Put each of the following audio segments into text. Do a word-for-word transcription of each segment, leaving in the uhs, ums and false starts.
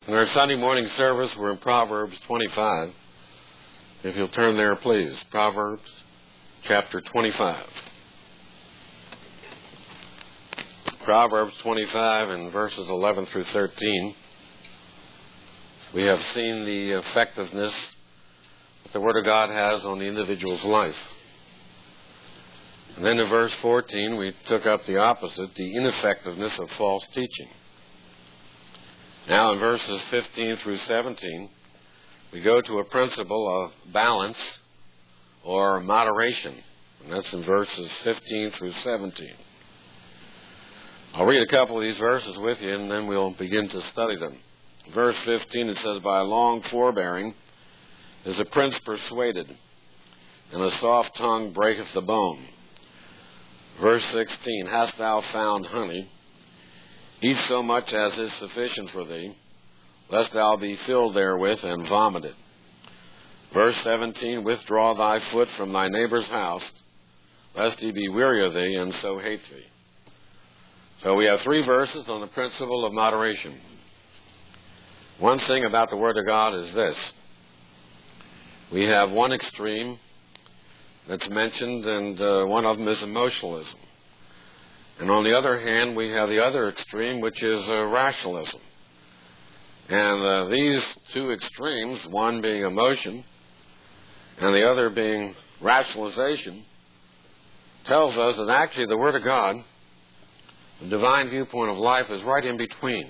In our Sunday morning service, we're in Proverbs twenty-five. If you'll turn there, please. Proverbs chapter twenty-five. Proverbs twenty-five and verses eleven through thirteen. We have seen the effectiveness that the Word of God has on the individual's life. And then in verse fourteen, we took up the opposite, the ineffectiveness of false teaching. Now in verses fifteen through seventeen, we go to a principle of balance or moderation. And that's in verses fifteen through seventeen. I'll read a couple of these verses with you, and then we'll begin to study them. Verse fifteen, it says, "By long forbearing is a prince persuaded, and a soft tongue breaketh the bone." Verse sixteen, "Hast thou found honey? Eat so much as is sufficient for thee, lest thou be filled therewith and vomited." Verse seventeen, "Withdraw thy foot from thy neighbor's house, lest he be weary of thee, and so hate thee." So we have three verses on the principle of moderation. One thing about the Word of God is this. We have one extreme that's mentioned, and uh, one of them is emotionalism. And on the other hand, we have the other extreme, which is uh, rationalism. And uh, these two extremes, one being emotion and the other being rationalization, tells us that actually the Word of God, the divine viewpoint of life, is right in between.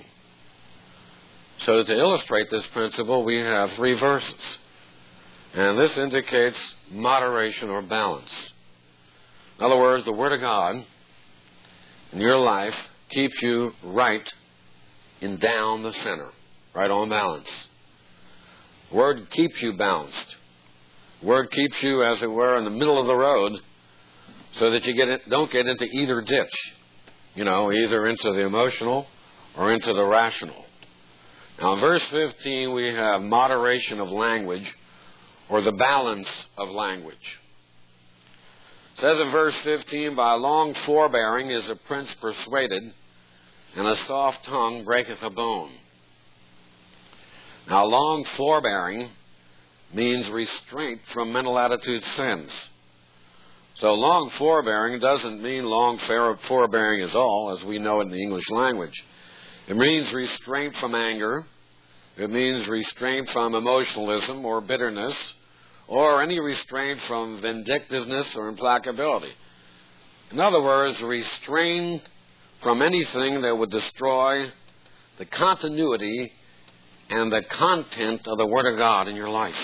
So to illustrate this principle, we have three verses. And this indicates moderation or balance. In other words, the Word of God in your life keeps you right in down the center, right on balance. The Word keeps you balanced. The Word keeps you, as it were, in the middle of the road, so that you get in, don't get into either ditch, you know, either into the emotional or into the rational. Now, in verse fifteen, we have moderation of language, or the balance of language. It says in verse fifteen, "By long forbearing is a prince persuaded, and a soft tongue breaketh a bone." Now, long forbearing means restraint from mental attitude sins. So long forbearing doesn't mean long forbearing is all, as we know it in the English language. It means restraint from anger. It means restraint from emotionalism or bitterness, or any restraint from vindictiveness or implacability. In other words, restrain from anything that would destroy the continuity and the content of the Word of God in your life.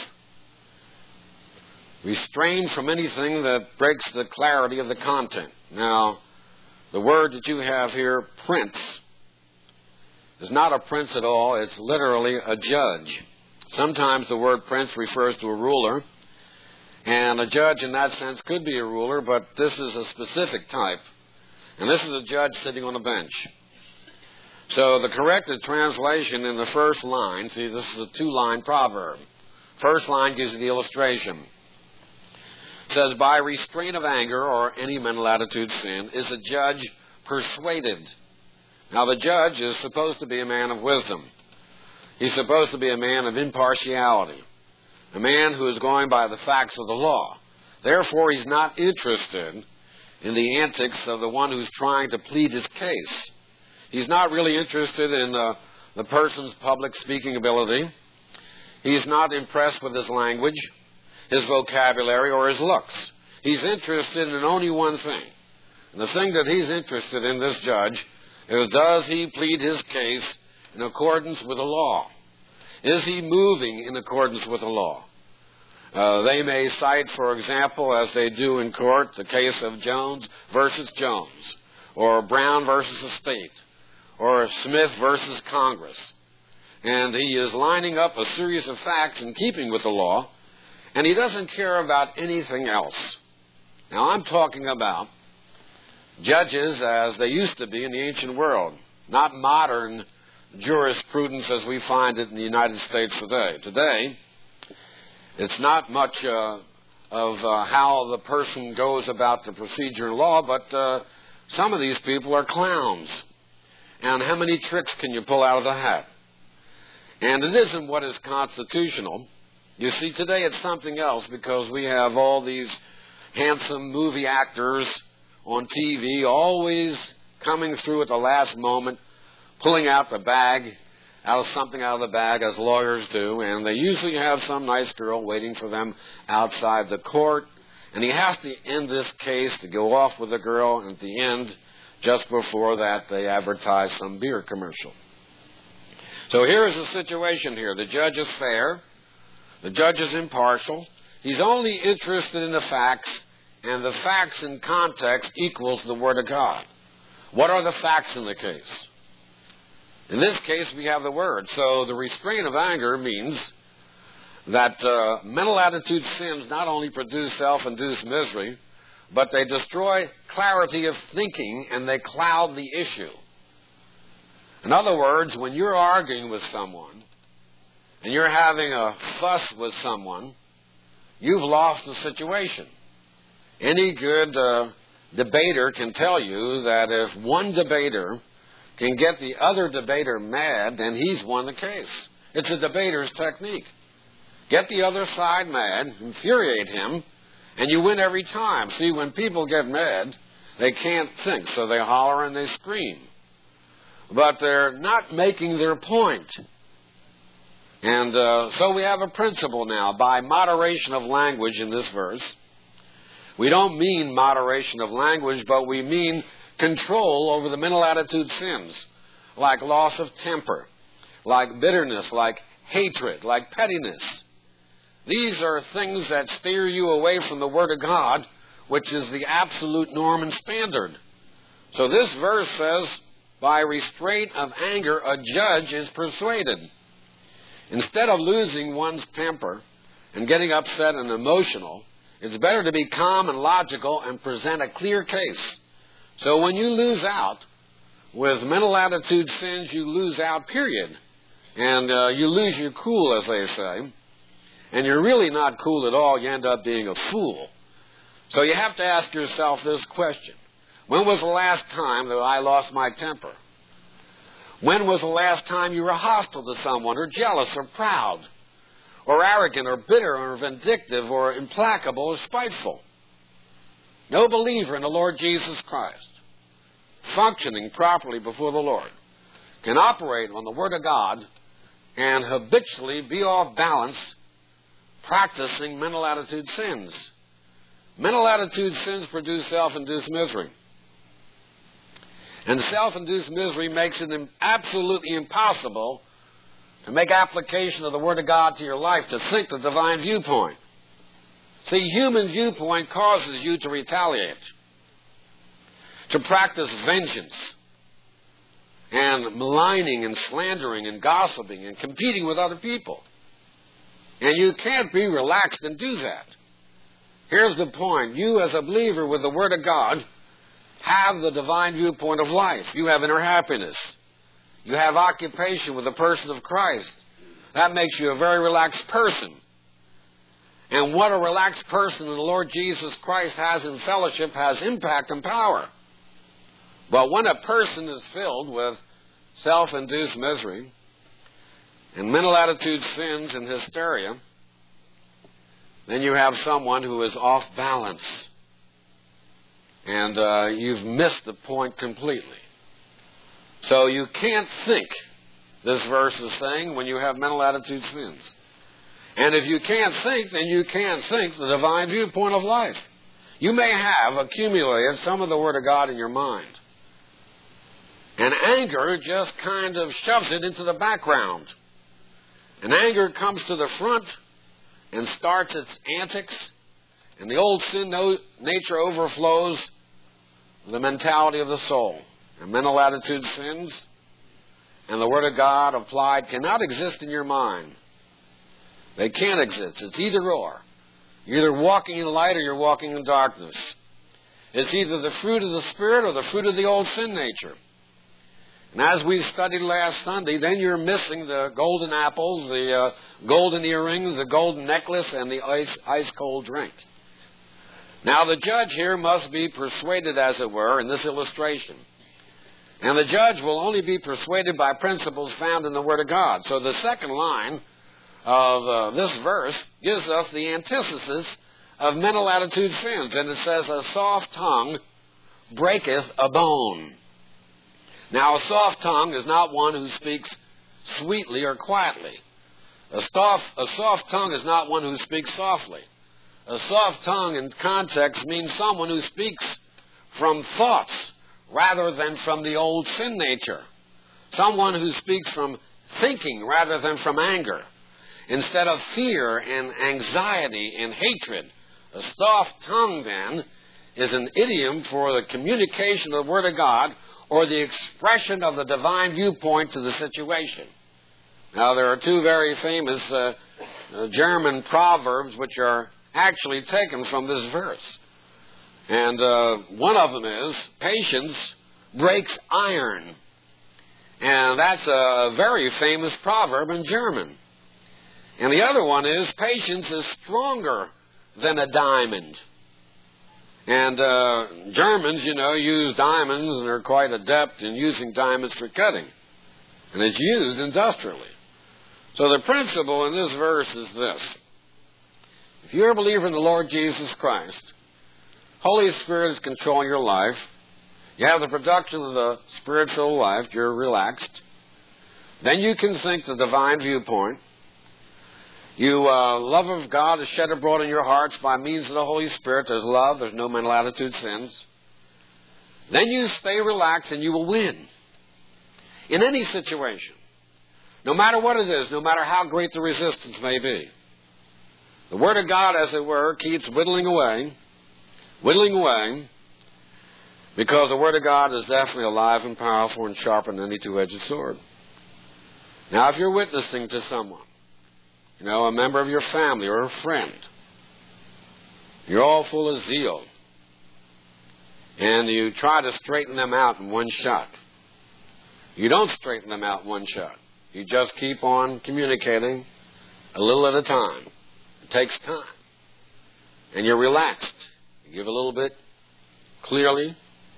Restrain from anything that breaks the clarity of the content. Now, the word that you have here, prince, is not a prince at all. It's literally a judge. Sometimes the word prince refers to a ruler, and a judge in that sense could be a ruler, but this is a specific type. And this is a judge sitting on a bench. So the corrected translation in the first line, see, this is a two-line proverb. First line gives you the illustration. It says, "By restraint of anger or any mental attitude sin is a judge persuaded." Now, the judge is supposed to be a man of wisdom. He's supposed to be a man of impartiality, a man who is going by the facts of the law. Therefore, he's not interested in the antics of the one who's trying to plead his case. He's not really interested in the, the person's public speaking ability. He's not impressed with his language, his vocabulary, or his looks. He's interested in only one thing. And the thing that he's interested in, this judge, is does he plead his case in accordance with the law? Is he moving in accordance with the law? Uh, they may cite, for example, as they do in court, the case of Jones versus Jones, or Brown versus the state, or Smith versus Congress. And he is lining up a series of facts in keeping with the law, and he doesn't care about anything else. Now, I'm talking about judges as they used to be in the ancient world, not modern jurisprudence as we find it in the United States today. Today, it's not much uh, of uh, how the person goes about the procedure in law, but uh, some of these people are clowns. And how many tricks can you pull out of the hat? And it isn't what is constitutional. You see, today it's something else because we have all these handsome movie actors on T V always coming through at the last moment, pulling out the bag, out of something out of the bag, as lawyers do, and they usually have some nice girl waiting for them outside the court, and he has to end this case to go off with the girl, and at the end, just before that, they advertise some beer commercial. So here's the situation here. The judge is fair. The judge is impartial. He's only interested in the facts, and the facts in context equals the Word of God. What are the facts in the case? In this case, we have the Word. So the restraint of anger means that uh, mental attitude sins not only produce self-induced misery, but they destroy clarity of thinking and they cloud the issue. In other words, when you're arguing with someone and you're having a fuss with someone, you've lost the situation. Any good uh, debater can tell you that if one debater can get the other debater mad, then he's won the case. It's a debater's technique. Get the other side mad, infuriate him, and you win every time. See, when people get mad, they can't think, so they holler and they scream. But they're not making their point. And uh, so we have a principle now. By moderation of language in this verse, we don't mean moderation of language, but we mean control over the mental attitude sins, like loss of temper, like bitterness, like hatred, like pettiness. These are things that steer you away from the Word of God, which is the absolute norm and standard. So this verse says, by restraint of anger, a judge is persuaded. Instead of losing one's temper and getting upset and emotional, it's better to be calm and logical and present a clear case. So when you lose out with mental attitude sins, you lose out, period. And uh, you lose your cool, as they say. And you're really not cool at all. You end up being a fool. So you have to ask yourself this question. When was the last time that I lost my temper? When was the last time you were hostile to someone, or jealous, or proud, or arrogant, or bitter, or vindictive, or implacable, or spiteful? No believer in the Lord Jesus Christ, functioning properly before the Lord, can operate on the Word of God and habitually be off balance, practicing mental attitude sins. Mental attitude sins produce self-induced misery. And self-induced misery makes it absolutely impossible to make application of the Word of God to your life, to think the divine viewpoint. See, human viewpoint causes you to retaliate, to practice vengeance, and maligning and slandering and gossiping and competing with other people. And you can't be relaxed and do that. Here's the point. You, as a believer with the Word of God, have the divine viewpoint of life. You have inner happiness. You have occupation with the person of Christ. That makes you a very relaxed person. And what a relaxed person in the Lord Jesus Christ has in fellowship has impact and power. But when a person is filled with self-induced misery and mental attitude sins and hysteria, then you have someone who is off balance. And uh, you've missed the point completely. So you can't think, this verse is saying, when you have mental attitude sins. And if you can't think, then you can't think the divine viewpoint of life. You may have accumulated some of the Word of God in your mind. And anger just kind of shoves it into the background. And anger comes to the front and starts its antics. And the old sin no- nature overflows the mentality of the soul. And mental attitude sins and the Word of God applied cannot exist in your mind. They can't exist. It's either or. You're either walking in light or you're walking in darkness. It's either the fruit of the Spirit or the fruit of the old sin nature. And as we studied last Sunday, then you're missing the golden apples, the uh, golden earrings, the golden necklace, and the ice, ice-cold drink. Now, the judge here must be persuaded, as it were, in this illustration. And the judge will only be persuaded by principles found in the Word of God. So the second line of uh, this verse gives us the antithesis of mental attitude sins. And it says, a soft tongue breaketh a bone. Now, a soft tongue is not one who speaks sweetly or quietly. A soft, a soft tongue is not one who speaks softly. A soft tongue in context means someone who speaks from thoughts rather than from the old sin nature. Someone who speaks from thinking rather than from anger. Instead of fear and anxiety and hatred. A soft tongue, then, is an idiom for the communication of the Word of God or the expression of the divine viewpoint to the situation. Now, there are two very famous uh, uh, German proverbs which are actually taken from this verse. And uh, one of them is, patience breaks iron. And that's a very famous proverb in German. And the other one is, patience is stronger than a diamond. And uh, Germans, you know, use diamonds and are quite adept in using diamonds for cutting. And it's used industrially. So the principle in this verse is this. If you're a believer in the Lord Jesus Christ, Holy Spirit is controlling your life. You have the production of the spiritual life. You're relaxed. Then you can think the divine viewpoint. You, uh, love of God is shed abroad in your hearts by means of the Holy Spirit. There's love. There's no mental attitude sins. Then you stay relaxed and you will win. In any situation. No matter what it is, no matter how great the resistance may be. The Word of God, as it were, keeps whittling away, whittling away, because the Word of God is definitely alive and powerful and sharper than any two-edged sword. Now, if you're witnessing to someone, you know, a member of your family or a friend, you're all full of zeal, and you try to straighten them out in one shot. You don't straighten them out in one shot. You just keep on communicating a little at a time. It takes time. And you're relaxed. You give a little bit clearly.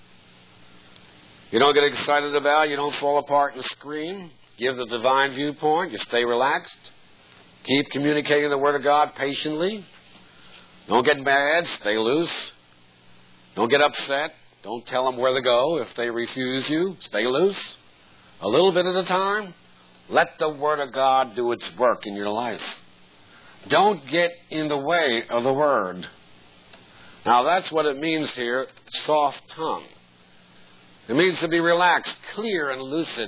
You don't get excited about it. You don't fall apart and scream. Give the divine viewpoint. You stay relaxed. Keep communicating the Word of God patiently. Don't get mad. Stay loose. Don't get upset. Don't tell them where to go if they refuse you. Stay loose. A little bit at a time. Let the Word of God do its work in your life. Don't get in the way of the Word. Now, that's what it means here, soft tongue. It means to be relaxed, clear, and lucid.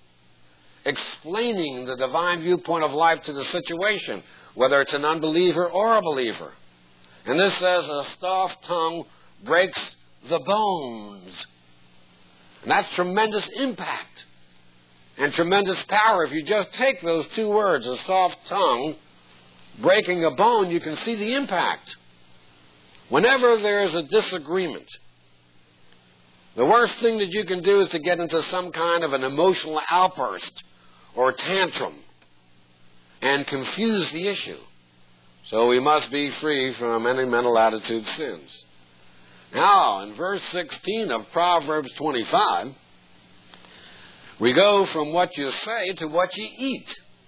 Explaining the divine viewpoint of life to the situation, whether it's an unbeliever or a believer. And this says a soft tongue breaks the bones. And that's tremendous impact and tremendous power. If you just take those two words, a soft tongue breaking a bone, you can see the impact. Whenever there is a disagreement, the worst thing that you can do is to get into some kind of an emotional outburst or tantrum and confuse the issue. So we must be free from any mental attitude sins. Now, in verse sixteen of Proverbs twenty-five, we go from what you say to what you eat.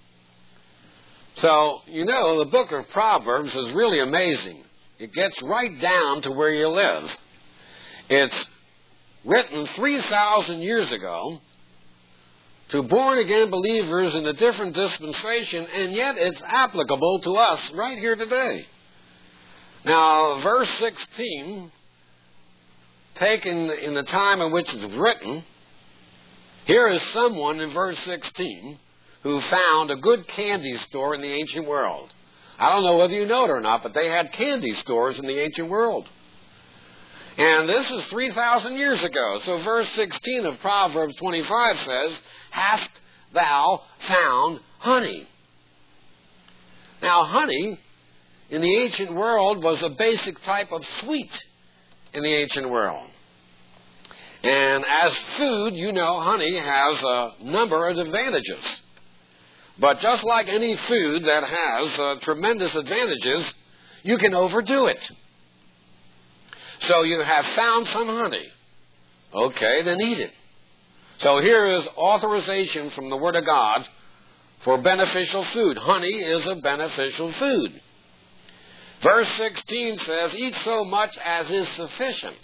So, you know, the book of Proverbs is really amazing. It gets right down to where you live. It's written three thousand years ago to born-again believers in a different dispensation, and yet it's applicable to us right here today. Now, verse sixteen, taken in the time in which it's written, here is someone in verse sixteen who found a good candy store in the ancient world. I don't know whether you know it or not, but they had candy stores in the ancient world. And this is three thousand years ago. So verse sixteen of Proverbs twenty-five says, "Hast thou found honey?" Now, honey in the ancient world was a basic type of sweet in the ancient world. And as food, you know, honey has a number of advantages. But just like any food that has uh, tremendous advantages, you can overdo it. So you have found some honey. Okay, then eat it. So here is authorization from the Word of God for beneficial food. Honey is a beneficial food. Verse sixteen says, eat so much as is sufficient.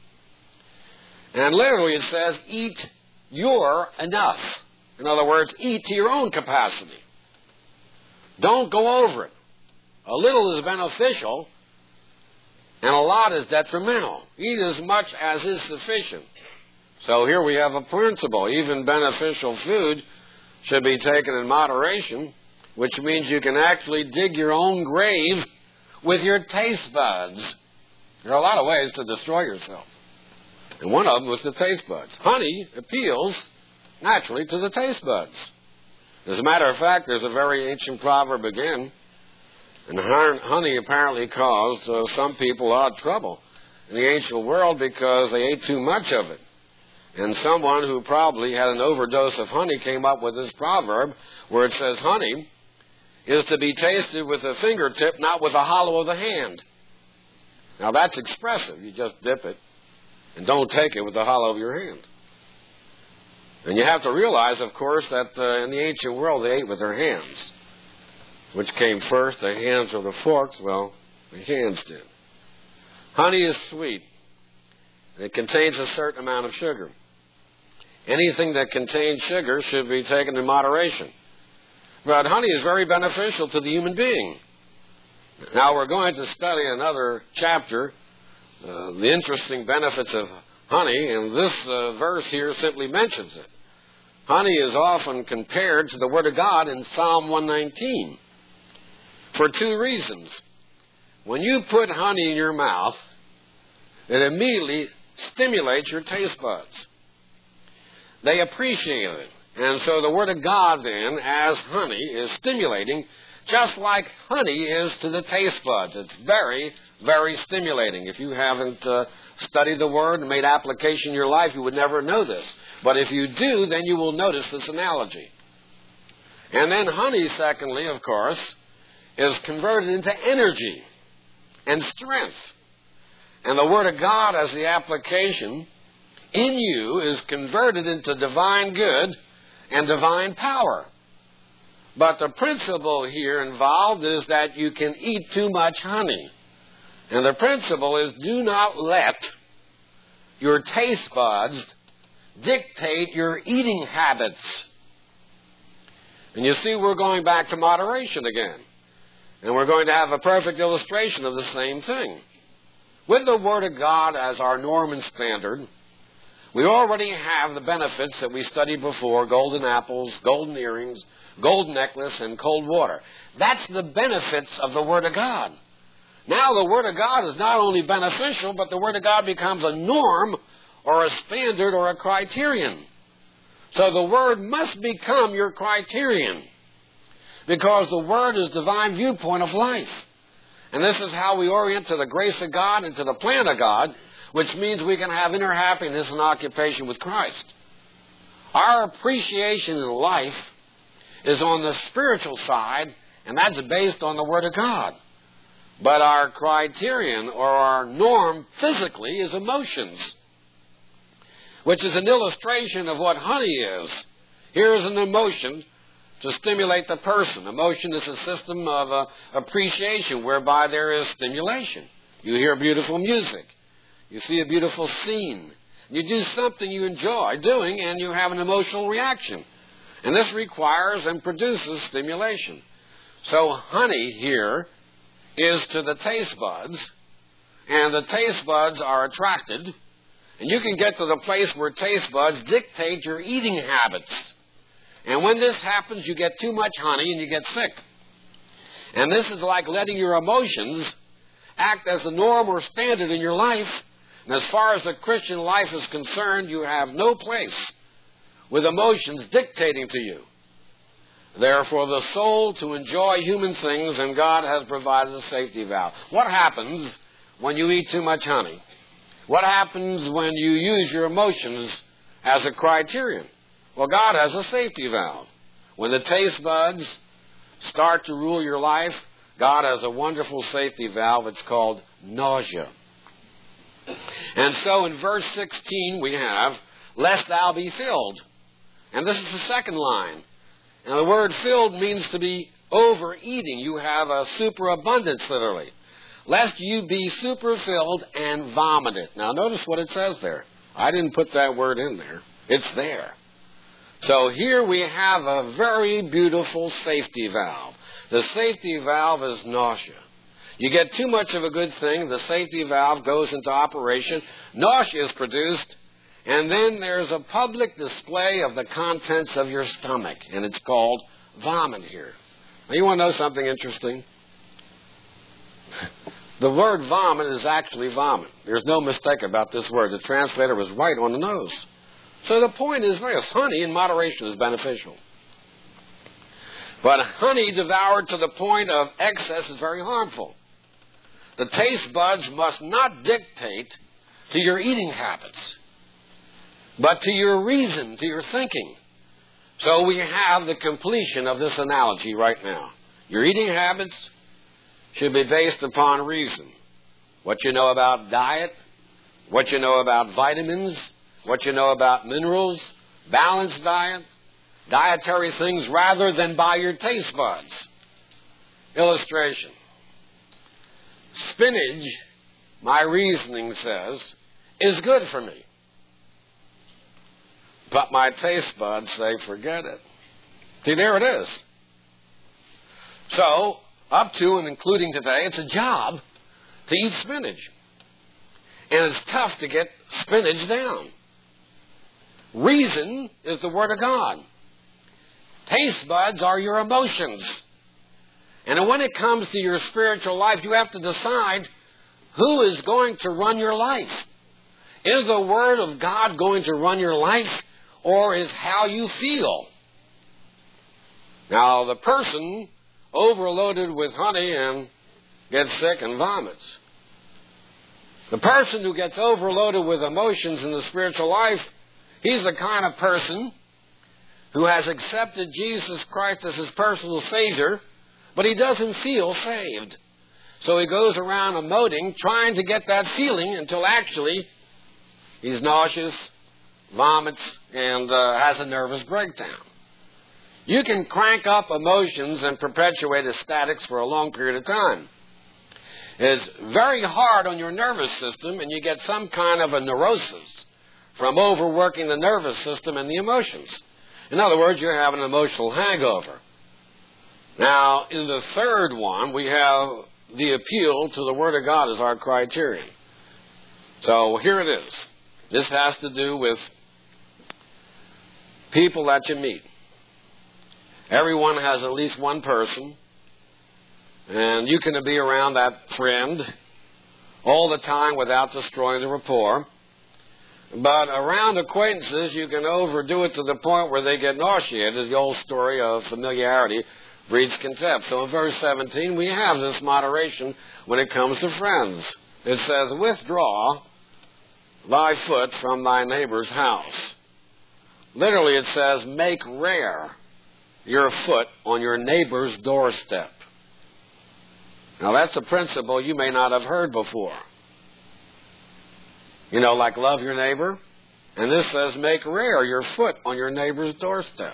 And literally it says, eat your enough. In other words, eat to your own capacity. Don't go over it. A little is beneficial, and a lot is detrimental. Eat as much as is sufficient. So here we have a principle. Even beneficial food should be taken in moderation, which means you can actually dig your own grave with your taste buds. There are a lot of ways to destroy yourself. And one of them was the taste buds. Honey appeals naturally to the taste buds. As a matter of fact, there's a very ancient proverb again, and honey apparently caused uh, some people a lot of trouble in the ancient world because they ate too much of it. And someone who probably had an overdose of honey came up with this proverb where it says, honey is to be tasted with a fingertip, not with the hollow of the hand. Now that's expressive. You just dip it and don't take it with the hollow of your hand. And you have to realize, of course, that uh, in the ancient world they ate with their hands. Which came first, the hands or the forks? Well, the hands did. Honey is sweet. It contains a certain amount of sugar. Anything that contains sugar should be taken in moderation. But honey is very beneficial to the human being. Now we're going to study another chapter, uh, the interesting benefits of honey, and this uh, verse here simply mentions it. Honey is often compared to the Word of God in Psalm one nineteen for two reasons. When you put honey in your mouth, it immediately stimulates your taste buds. They appreciate it. And so the Word of God then, as honey, is stimulating, just like honey is to the taste buds. It's very, very stimulating. If you haven't uh, studied the Word and made application in your life, you would never know this. But if you do, then you will notice this analogy. And then honey, secondly, of course, is converted into energy and strength. And the Word of God as the application in you is converted into divine good and divine power. But the principle here involved is that you can eat too much honey. And the principle is do not let your taste buds dictate your eating habits. And you see, we're going back to moderation again. And we're going to have a perfect illustration of the same thing. With the Word of God as our norm and standard, we already have the benefits that we studied before: golden apples, golden earrings, gold necklace, and cold water. That's the benefits of the Word of God. Now the Word of God is not only beneficial, but the Word of God becomes a norm or a standard or a criterion. So the Word must become your criterion, because the Word is divine viewpoint of life. And this is how we orient to the grace of God and to the plan of God, which means we can have inner happiness and occupation with Christ. Our appreciation in life is on the spiritual side, and that's based on the Word of God. But our criterion or our norm physically is emotions, which is an illustration of what honey is. Here is an emotion to stimulate the person. Emotion is a system of uh, appreciation whereby there is stimulation. You hear beautiful music. You see a beautiful scene. You do something you enjoy doing, and you have an emotional reaction. And this requires and produces stimulation. So honey here is to the taste buds, and the taste buds are attracted, and you can get to the place where taste buds dictate your eating habits. And when this happens, you get too much honey and you get sick. And this is like letting your emotions act as the norm or standard in your life. And as far as the Christian life is concerned, you have no place with emotions dictating to you. Therefore, the soul to enjoy human things, and God has provided a safety valve. What happens when you eat too much honey? What happens when you use your emotions as a criterion? Well, God has a safety valve. When the taste buds start to rule your life, God has a wonderful safety valve. It's called nausea. And so in verse sixteen we have lest thou be filled. And this is the second line. And the word filled means to be overeating. You have a superabundance, literally. Lest you be superfilled and vomited. Now notice what it says there. I didn't put that word in there. It's there. So here we have a very beautiful safety valve. The safety valve is nausea. You get too much of a good thing, the safety valve goes into operation, nausea is produced, and then there's a public display of the contents of your stomach, and it's called vomit here. Now you want to know something interesting? The word vomit is actually vomit. There's no mistake about this word. The translator was right on the nose. So the point is this: honey in moderation is beneficial. But honey devoured to the point of excess is very harmful. The taste buds must not dictate to your eating habits, but to your reason, to your thinking. So we have the completion of this analogy right now. Your eating habits should be based upon reason. What you know about diet, what you know about vitamins, what you know about minerals, balanced diet, dietary things, rather than by your taste buds. Illustration. Spinach, my reasoning says, is good for me. But my taste buds say, forget it. See, there it is. So, up to and including today, it's a job to eat spinach. And it's tough to get spinach down. Reason is the Word of God. Taste buds are your emotions. And when it comes to your spiritual life, you have to decide who is going to run your life. Is the Word of God going to run your life, or is how you feel? Now, the person overloaded with honey and gets sick and vomits. The person who gets overloaded with emotions in the spiritual life, he's the kind of person who has accepted Jesus Christ as his personal Savior, but he doesn't feel saved. So he goes around emoting, trying to get that feeling until actually he's nauseous, vomits, and uh, has a nervous breakdown. You can crank up emotions and perpetuate ecstatics for a long period of time. It's very hard on your nervous system, and you get some kind of a neurosis from overworking the nervous system and the emotions. In other words, you have an emotional hangover. Now, in the third one, we have the appeal to the Word of God as our criterion. So here it is. This has to do with people that you meet. Everyone has at least one person, and you can be around that friend all the time without destroying the rapport. But around acquaintances, you can overdo it to the point where they get nauseated. The old story of familiarity breeds contempt. So in verse seventeen, we have this moderation when it comes to friends. It says, withdraw thy foot from thy neighbor's house. Literally, it says, make rare your foot on your neighbor's doorstep. Now, that's a principle you may not have heard before. You know, like love your neighbor. And this says, make rare your foot on your neighbor's doorstep.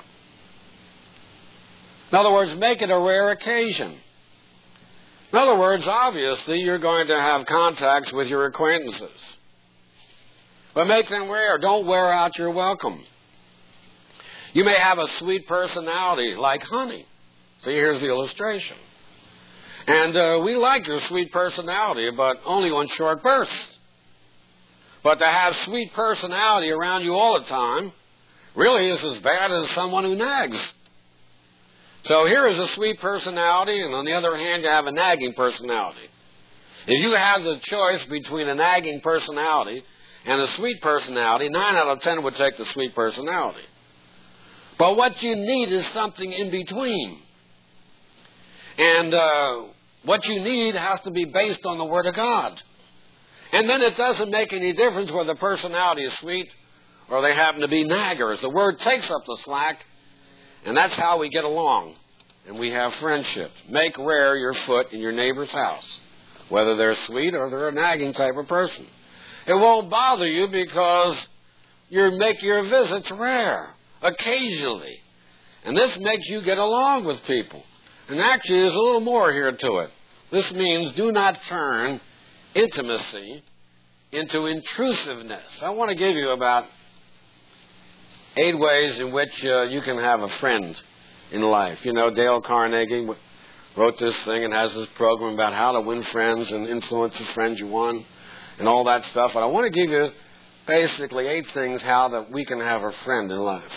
In other words, make it a rare occasion. In other words, obviously, you're going to have contacts with your acquaintances. But make them rare. Don't wear out your welcome. You may have a sweet personality like honey. See, here's the illustration. And uh, we like your sweet personality, but only on short bursts. But to have sweet personality around you all the time really is as bad as someone who nags. So here is a sweet personality, and on the other hand, you have a nagging personality. If you have the choice between a nagging personality and a sweet personality, nine out of ten would take the sweet personality. But what you need is something in between. And uh, what you need has to be based on the Word of God. And then it doesn't make any difference whether the personality is sweet or they happen to be naggers. The Word takes up the slack, and that's how we get along. And we have friendship. Make rare your foot in your neighbor's house, whether they're sweet or they're a nagging type of person. It won't bother you because you make your visits rare, occasionally. And this makes you get along with people. And actually, there's a little more here to it. This means do not turn intimacy into intrusiveness. I want to give you about eight ways in which uh, you can have a friend in life. You know, Dale Carnegie wrote this thing and has this program about how to win friends and influence the friends you want and all that stuff. And I want to give you basically eight things how that we can have a friend in life.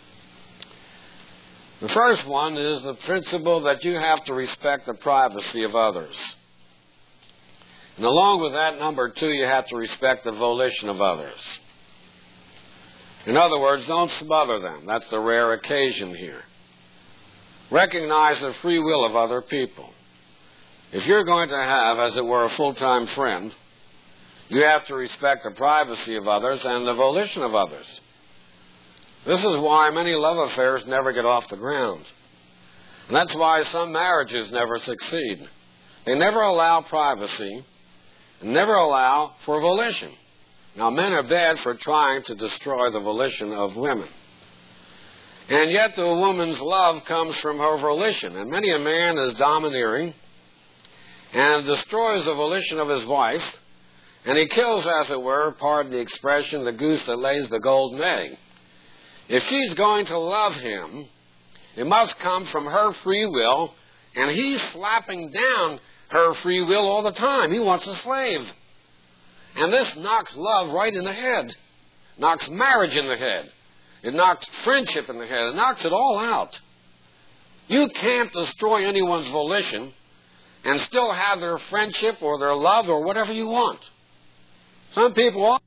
The first one is the principle that you have to respect the privacy of others. And along with that, number two, you have to respect the volition of others. In other words, don't smother them. That's the rare occasion here. Recognize the free will of other people. If you're going to have, as it were, a full-time friend, you have to respect the privacy of others and the volition of others. This is why many love affairs never get off the ground. And that's why some marriages never succeed. They never allow privacy and never allow for volition. Now, men are bad for trying to destroy the volition of women. And yet the woman's love comes from her volition. And many a man is domineering and destroys the volition of his wife. And he kills, as it were, pardon the expression, the goose that lays the golden egg. If she's going to love him, it must come from her free will, and he's slapping down her free will all the time. He wants a slave. And this knocks love right in the head, knocks marriage in the head. It knocks friendship in the head. It knocks it all out. You can't destroy anyone's volition and still have their friendship or their love or whatever you want. Some people are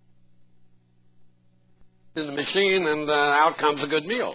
in the machine and uh, out comes a good meal.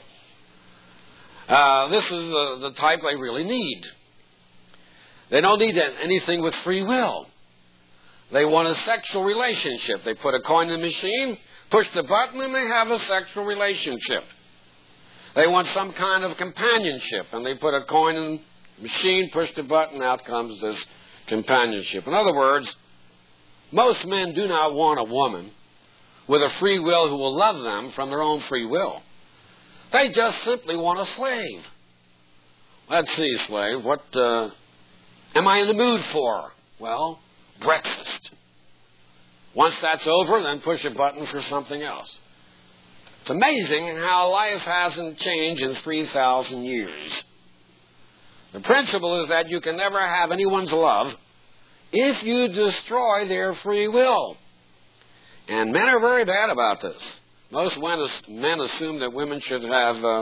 Uh, this is the, the type they really need. They don't need anything with free will. They want a sexual relationship. They put a coin in the machine, push the button, and they have a sexual relationship. They want some kind of companionship, and they put a coin in the machine, push the button, out comes this companionship. In other words, most men do not want a woman with a free will who will love them from their own free will. They just simply want a slave. Let's see, slave, what uh, am I in the mood for? Well, breakfast. Once that's over, then push a button for something else. It's amazing how life hasn't changed in three thousand years. The principle is that you can never have anyone's love if you destroy their free will. And men are very bad about this. Most men assume that women should have uh,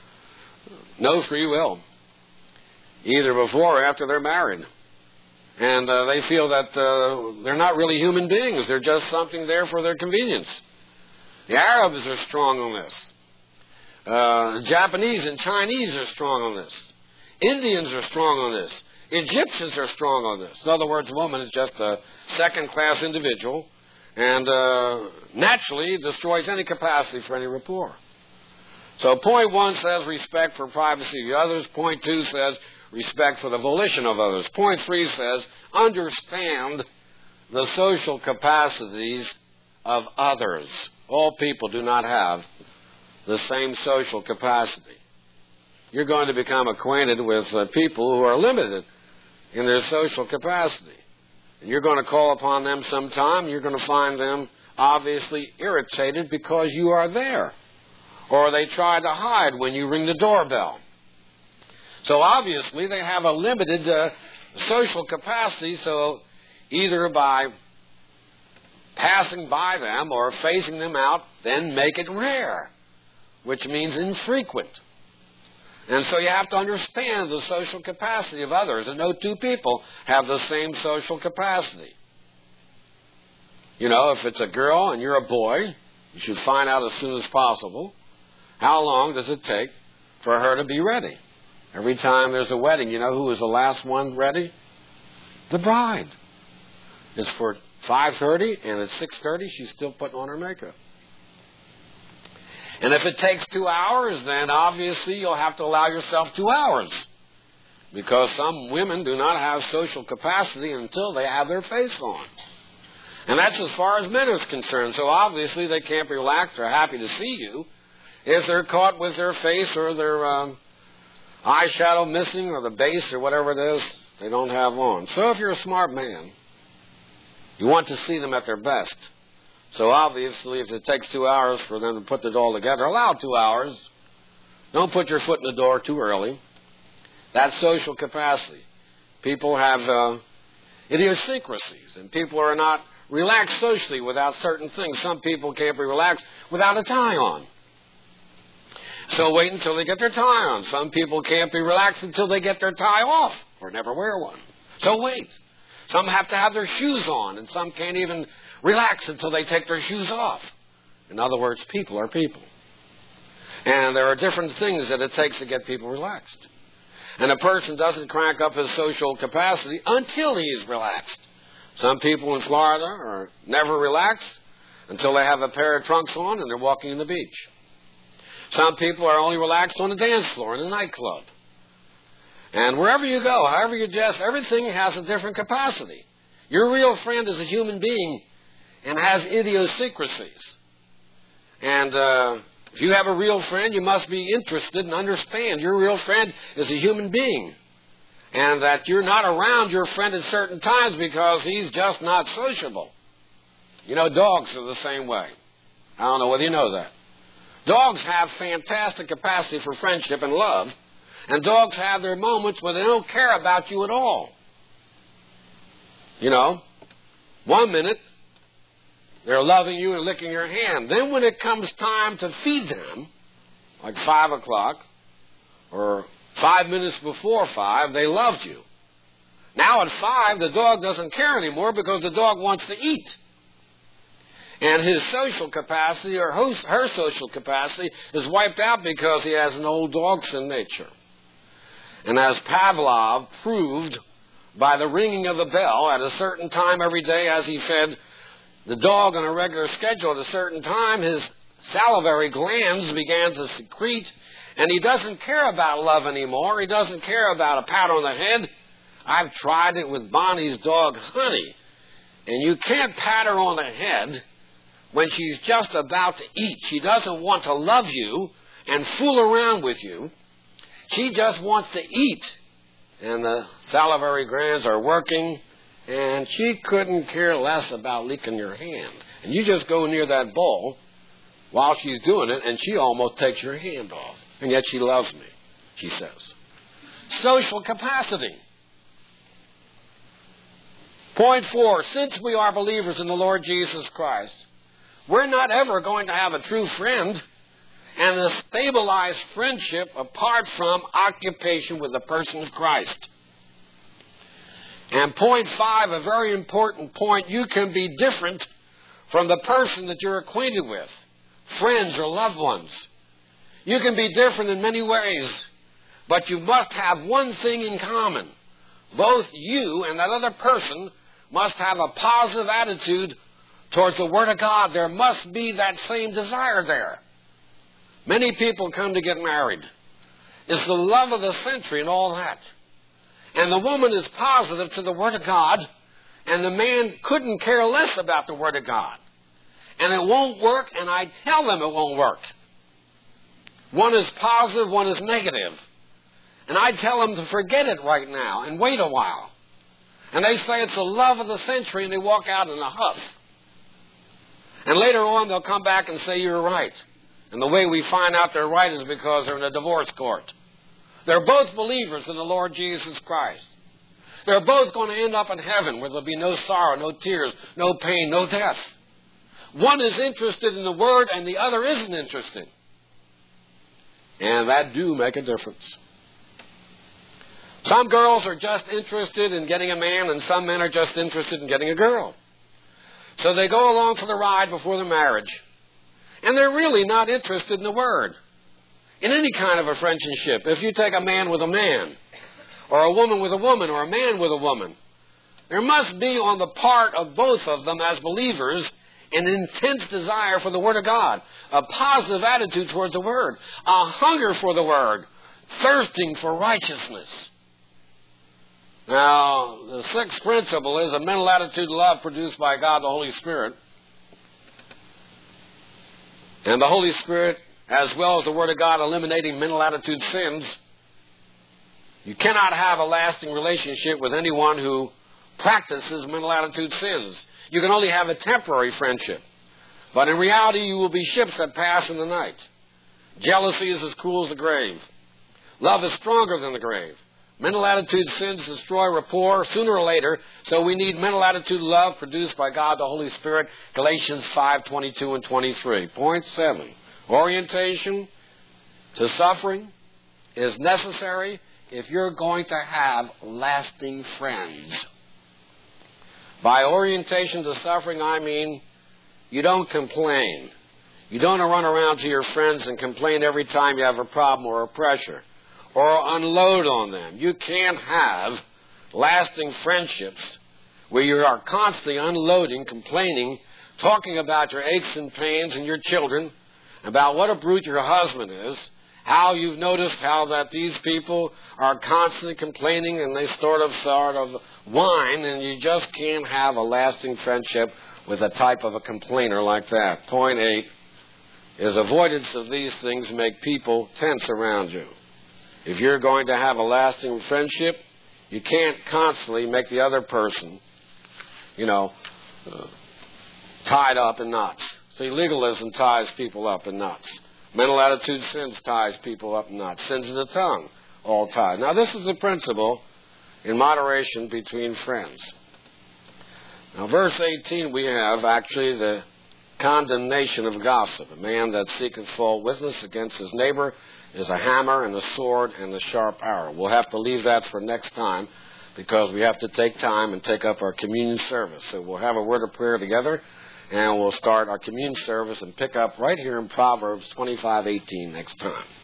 no free will, either before or after they're married. And uh, they feel that uh, they're not really human beings. They're just something there for their convenience. The Arabs are strong on this. Uh, Japanese and Chinese are strong on this. Indians are strong on this. Egyptians are strong on this. In other words, a woman is just a second-class individual and uh, naturally destroys any capacity for any rapport. So point one says respect for privacy of the others. Point two says respect for the volition of others. Point three says understand the social capacities of others. All people do not have the same social capacity. You're going to become acquainted with uh, people who are limited in their social capacity. And you're going to call upon them sometime. You're going to find them obviously irritated because you are there. Or they try to hide when you ring the doorbell. So obviously they have a limited uh, social capacity, so either by passing by them or phasing them out, then make it rare, which means infrequent. And so you have to understand the social capacity of others, and no two people have the same social capacity. You know, if it's a girl and you're a boy, you should find out as soon as possible how long does it take for her to be ready. Every time there's a wedding, you know who is the last one ready? The bride. It's for five thirty, and at six thirty she's still putting on her makeup. And if it takes two hours, then obviously you'll have to allow yourself two hours. Because some women do not have social capacity until they have their face on. And that's as far as men is concerned. So obviously they can't be relaxed or happy to see you if they're caught with their face or their um, eyeshadow missing or the base or whatever it is they don't have on. So if you're a smart man, you want to see them at their best. So obviously if it takes two hours for them to put it all together, allow two hours. Don't put your foot in the door too early. That's social capacity. People have uh, idiosyncrasies, and people are not relaxed socially without certain things. Some people can't be relaxed without a tie on. So wait until they get their tie on. Some people can't be relaxed until they get their tie off or never wear one. So wait. Some have to have their shoes on, and some can't even relax until they take their shoes off. In other words, people are people. And there are different things that it takes to get people relaxed. And a person doesn't crank up his social capacity until he is relaxed. Some people in Florida are never relaxed until they have a pair of trunks on and they're walking on the beach. Some people are only relaxed on the dance floor in a nightclub. And wherever you go, however you dress, everything has a different capacity. Your real friend is a human being and has idiosyncrasies. And uh, if you have a real friend, you must be interested and understand your real friend is a human being. And that you're not around your friend at certain times because he's just not sociable. You know, dogs are the same way. I don't know whether you know that. Dogs have fantastic capacity for friendship and love. And dogs have their moments where they don't care about you at all. You know, one minute they're loving you and licking your hand. Then when it comes time to feed them, like five o'clock or five minutes before five, they loved you. Now at five, the dog doesn't care anymore because the dog wants to eat. And his social capacity or her social capacity is wiped out because he has an old dogson nature. And as Pavlov proved by the ringing of the bell at a certain time every day as he fed the dog on a regular schedule at a certain time, his salivary glands began to secrete, and he doesn't care about love anymore. He doesn't care about a pat on the head. I've tried it with Bonnie's dog, Honey, and you can't pat her on the head when she's just about to eat. She doesn't want to love you and fool around with you. She just wants to eat. And the salivary glands are working, and she couldn't care less about licking your hand. And you just go near that bowl while she's doing it, and she almost takes your hand off. And yet she loves me, she says. Social capacity. Point four, since we are believers in the Lord Jesus Christ, we're not ever going to have a true friend and a stabilized friendship apart from occupation with the person of Christ. And point five, a very important point, you can be different from the person that you're acquainted with, friends or loved ones. You can be different in many ways, but you must have one thing in common. Both you and that other person must have a positive attitude towards the Word of God. There must be that same desire there. Many people come to get married. It's the love of the century and all that. And the woman is positive to the Word of God, and the man couldn't care less about the Word of God. And it won't work, and I tell them it won't work. One is positive, one is negative. And I tell them to forget it right now and wait a while. And they say it's the love of the century, and they walk out in a huff. And later on, they'll come back and say, you're right. And the way we find out they're right is because they're in a divorce court. They're both believers in the Lord Jesus Christ. They're both going to end up in heaven where there'll be no sorrow, no tears, no pain, no death. One is interested in the Word and the other isn't interested. And that do make a difference. Some girls are just interested in getting a man, and some men are just interested in getting a girl. So they go along for the ride before the marriage. And they're really not interested in the Word. In any kind of a friendship, if you take a man with a man, or a woman with a woman, or a man with a woman, there must be on the part of both of them as believers an intense desire for the Word of God, a positive attitude towards the Word, a hunger for the Word, thirsting for righteousness. Now, the sixth principle is a mental attitude of love produced by God the Holy Spirit. And the Holy Spirit, as well as the Word of God, eliminating mental attitude sins. You cannot have a lasting relationship with anyone who practices mental attitude sins. You can only have a temporary friendship. But in reality, you will be ships that pass in the night. Jealousy is as cruel as the grave. Love is stronger than the grave. Mental attitude sins destroy rapport sooner or later, so we need mental attitude love produced by God the Holy Spirit, Galatians five twenty-two and twenty-three. Point seven. Orientation to suffering is necessary if you're going to have lasting friends. By orientation to suffering, I mean you don't complain. You don't run around to your friends and complain every time you have a problem or a pressure, or unload on them. You can't have lasting friendships where you are constantly unloading, complaining, talking about your aches and pains and your children, about what a brute your husband is, how you've noticed how that these people are constantly complaining and they sort of sort of whine, and you just can't have a lasting friendship with a type of a complainer like that. Point eight is avoidance of these things make people tense around you. If you're going to have a lasting friendship, you can't constantly make the other person, you know, uh, tied up in knots. See, legalism ties people up in knots. Mental attitude sins ties people up in knots. Sins of the tongue all tied. Now, this is the principle in moderation between friends. Now, verse eighteen, we have actually the condemnation of gossip. A man that seeketh false witness against his neighbor is a hammer and a sword and a sharp arrow. We'll have to leave that for next time because we have to take time and take up our communion service. So we'll have a word of prayer together, and we'll start our communion service and pick up right here in Proverbs twenty-five eighteen next time.